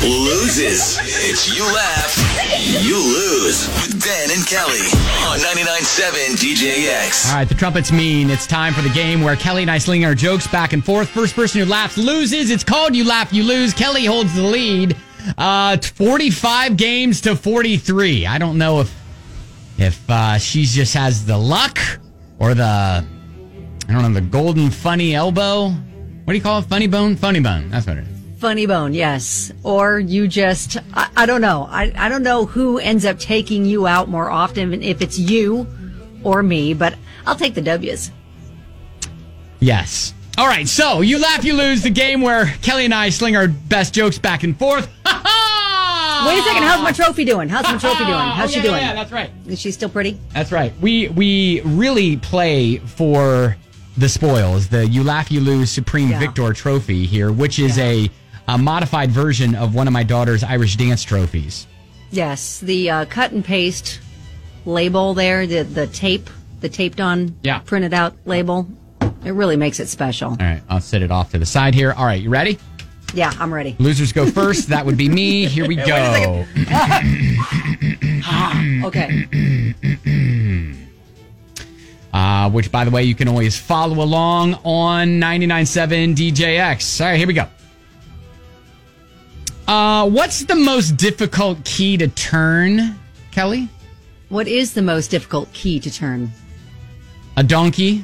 loses. It's You Laugh, You Lose with Ben and Kelly on 99.7 DJX. All right, the trumpets mean it's time for the game where Kelly and I sling our jokes back and forth. First person who laughs loses. It's called You Laugh, You Lose. Kelly holds the lead. 45 games to 43. I don't know if she just has the luck or the golden funny elbow. What do you call it? Funny bone? Funny bone. That's what it is. Funny bone, yes. Or you just, I don't know. I don't know who ends up taking you out more often, if it's you or me, but I'll take the W's. Yes. All right, so You Laugh, You Lose, the game where Kelly and I sling our best jokes back and forth. Wait a second, how's my trophy doing? How's she doing? Yeah, that's right. Is she still pretty? That's right. We really play for the spoils, the You Laugh, You Lose Supreme Victor Trophy here, which is a modified version of one of my daughter's Irish dance trophies. Yes, the cut and paste label there, the taped on, printed out label, it really makes it special. All right, I'll set it off to the side here. All right, you ready? Yeah, I'm ready. Losers go first. That would be me. Here we go. Okay. Which, by the way, you can always follow along on 99.7 DJX. All right, here we go. What's the most difficult key to turn, Kelly? What is the most difficult key to turn? A donkey.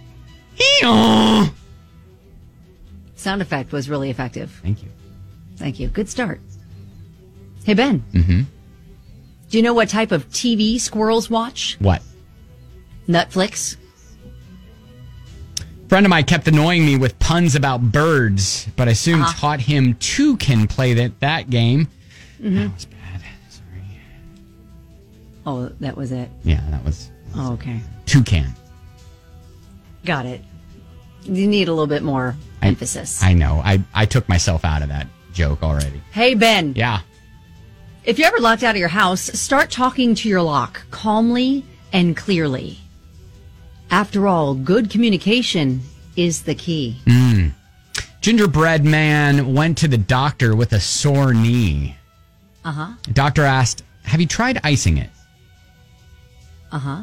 Sound effect was really effective. Thank you. Good start. Hey, Ben. Mm-hmm. Do you know what type of TV squirrels watch? What? Netflix. A friend of mine kept annoying me with puns about birds, but I soon taught him toucan play that game. Mm-hmm. That was bad. Sorry. Oh, that was it? Yeah, that was okay. Toucan. Got it. You need a little bit more emphasis. I know. I took myself out of that joke already. Hey, Ben. Yeah. If you're ever locked out of your house, start talking to your lock calmly and clearly. After all, good communication is the key. Gingerbread man went to the doctor with a sore knee. Uh-huh. The doctor asked, "Have you tried icing it?" Uh-huh.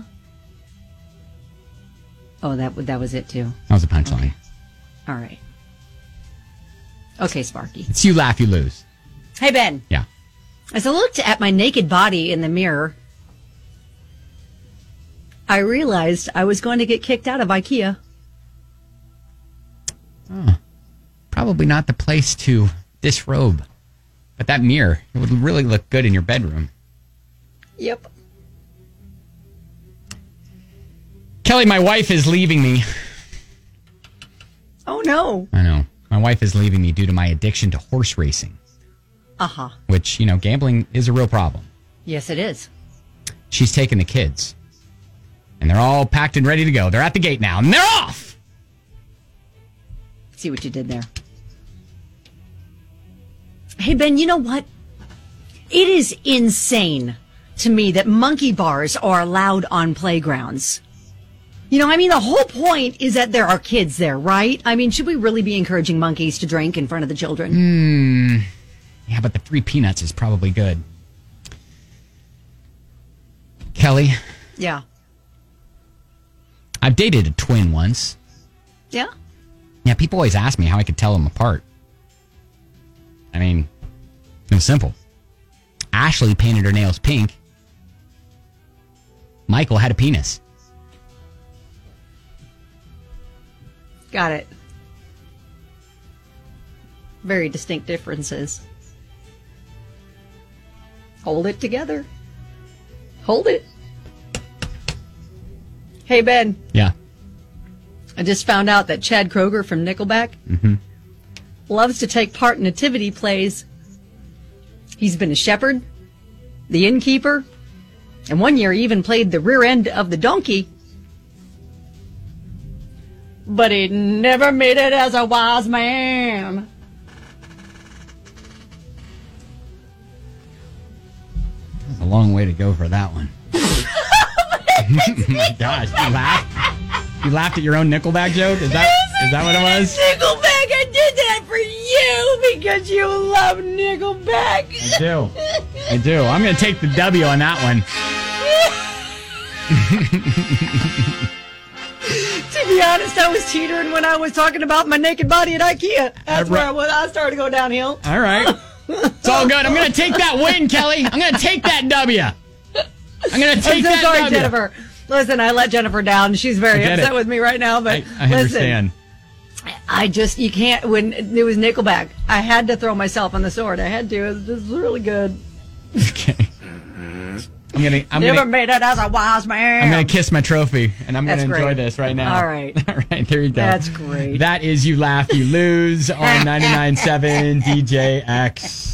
Oh, that was it, too. That was a punchline. Okay. All right. Okay, Sparky. It's You Laugh, You Lose. Hey, Ben. Yeah. As I looked at my naked body in the mirror, I realized I was going to get kicked out of IKEA. Probably not the place to disrobe. But that mirror, it would really look good in your bedroom. Yep. Kelly, my wife is leaving me. Oh, no. I know. My wife is leaving me due to my addiction to horse racing. Uh-huh. Which, gambling is a real problem. Yes, it is. She's taking the kids. And they're all packed and ready to go. They're at the gate now, and they're off! See what you did there. Hey, Ben, you know what? It is insane to me that monkey bars are allowed on playgrounds. The whole point is that there are kids there, right? Should we really be encouraging monkeys to drink in front of the children? Yeah, but the free peanuts is probably good. Kelly? Yeah. I've dated a twin once. Yeah? Yeah, people always ask me how I could tell them apart. It was simple. Ashley painted her nails pink. Michael had a penis. Got it. Very distinct differences. Hold it together. Hold it. Hey, Ben. Yeah. I just found out that Chad Kroger from Nickelback loves to take part in nativity plays. He's been a shepherd, the innkeeper, and one year he even played the rear end of the donkey. But he never made it as a wise man. That's a long way to go for that one. Oh my gosh, you laughed at your own Nickelback joke? Is that what it was? Nickelback, I did that for you Because you love Nickelback. I do. I'm going to take the W on that one. To be honest, I was teetering when I was talking about my naked body at IKEA. That's where I started to go downhill. All right. It's all good. I'm going to take that win, Kelly. I'm going to take that W. I'm going to take that sorry, W. Jennifer. Listen, I let Jennifer down. She's very upset with me right now. But I understand. You can't, when it was Nickelback, I had to throw myself on the sword. I had to. It was just really good. Okay. I'm Never made it as a wise man. I'm going to kiss my trophy, and I'm going to enjoy this right now. All right. All right, there you go. That's great. That is You Laugh, You Lose on 99.7 DJX.